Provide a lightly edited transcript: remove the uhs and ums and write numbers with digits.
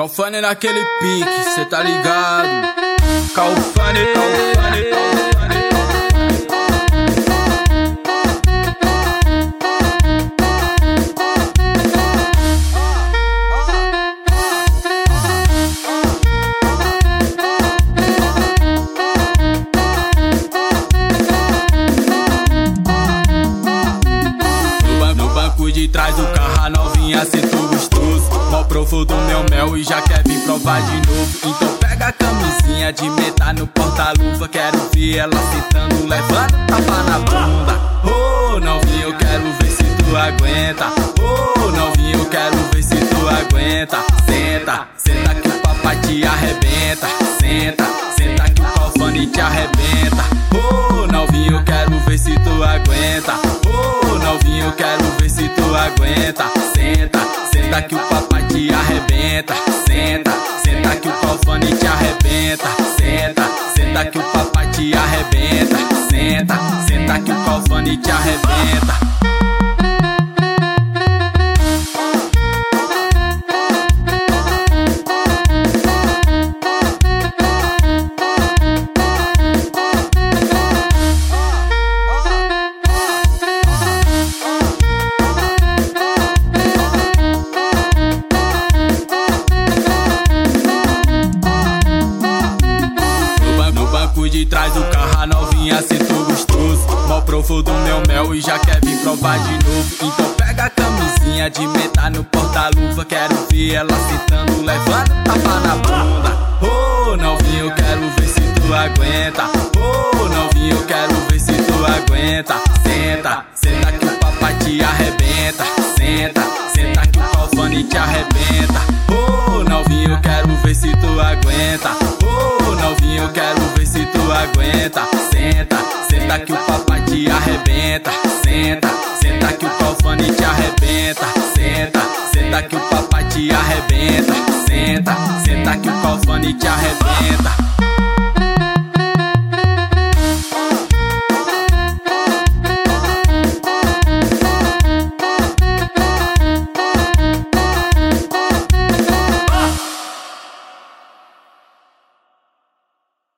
Calfane naquele pique, cê tá ligado? Calfane, Calfane, Calfane. No banco de trás do carro a novinha senta gostoso. Mó profundo do meu mel e já quer vir provar de novo. Então pega a camisinha de meta no porta-luva. Quero ver ela sentando, levando tapa na bunda. Oh, novinha, eu quero ver se tu aguenta. Oh, novinha, eu quero ver se tu aguenta. Senta, senta que o papai te arrebenta. Senta, senta que o Calfane te arrebenta. Oh, novinha, eu quero ver se tu aguenta. Oh, novinha, eu quero ver se tu aguenta. Senta, senta que o papai te arrebenta. Senta, senta que o Calfane te arrebenta. Senta, senta que o papai te arrebenta. Senta, senta que o Calfane te arrebenta. De trás do carro a novinha senta gostoso. Mó profundo do meu mel e já quer vir provar de novo. Então pega a camisinha de meta no porta-luva. Quero ver ela sentando, levando tapa na bunda. Oh, novinha, eu quero ver se tu aguenta. Oh, novinha, eu quero ver se tu aguenta. Senta, senta que o papai te arrebenta. Senta, senta que o Calfane te arrebenta. Oh, novinha, eu quero ver se tu aguenta. Oh, novinha, eu quero ver se tu aguenta. Senta, senta que o papai te arrebenta. Senta, senta que o Calfane te arrebenta. Senta, senta que o papai te arrebenta. Senta, senta que o Calfane te arrebenta.